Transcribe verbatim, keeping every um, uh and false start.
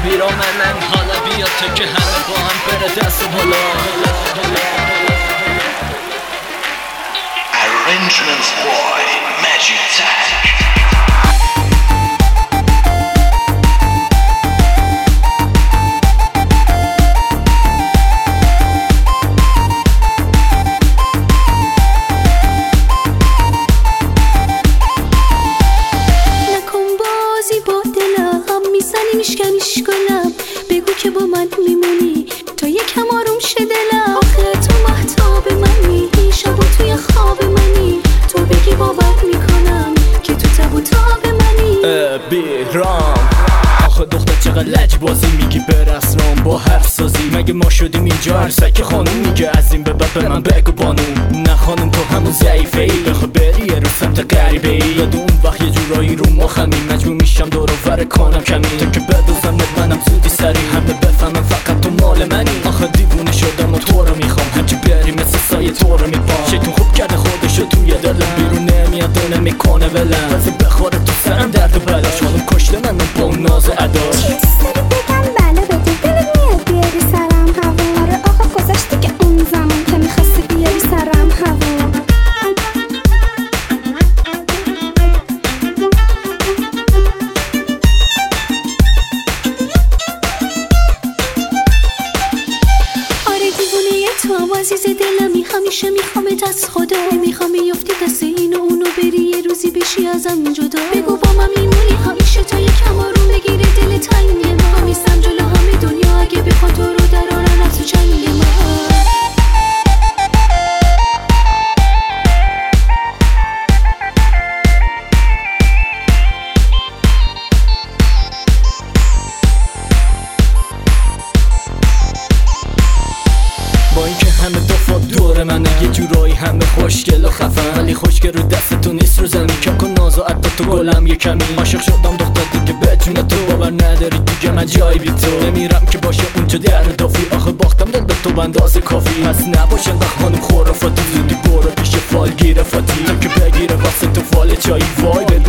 بیرا منم حالا بیا تو که همه با هم بره دست بالا. Arrangements by Magic Tag. میشکنیش کنم بگو که با من میمونی تا یکم آروم شه دلم. آخه تو مهتاب منی شب و توی خواب منی تو بگی باور میکنم که تو تب و تاب منی. بیرام آخه دختر چقدر لج بازی میگی به رسمام با حرف سازی. مگه ما شدیم اینجا هر سک خانوم میگه از این به بعد به من بگو بانوم. نه خانم تو همون ضعیفه ای بخوا بری یه رو سمت غریبه ای. یاد اون وقت یه جورایی رو مخمی مجبور میشم دور و ور کنم کمی تو که بدوزمت منم زودی سری همه بفهمم فقط تو مال منی. آخه دیوونه شدم و تو رو میخوام هرچی بری مثل سایه تو رو میبام. شیطون خوب کرده خودشو توی دلم بیرون نمیاد و نمیکنه ولم. واسه بخوره تو سرم درد و بلاش خانم کشته من با اون ناز اداش. تو هم عزیز دلمی همیشه میخوامت از خدا. میخوام بیفتی دست این و اونو بری یه روزی بشی ازم جدا. بگو با من میمونی همیشه تا یکم آروم بگیره دل تنگ ما. میستم جلو همه دنیا اگه بخواد تو رو درارن از تو چنگ ما. با اینکه همه دفعه دور منه یه جورایی همه خوشگل و خفن ولی خوشگل رو دست تو نیست رو زمین کم کن ناز و عدد تو گلم یه کمی. عاشق شدم دختر دیگه بدون تو باور نداری دیگه من جایی بی تو نمیرم که باشه اونجا در دافی. آخه باختم دل به تو بندازه کافی پس نباشه انقدر خانم خرافاتی. زودی برو پیش فال گیره فاتی تا که بگیره واسه تو فال چایی وای.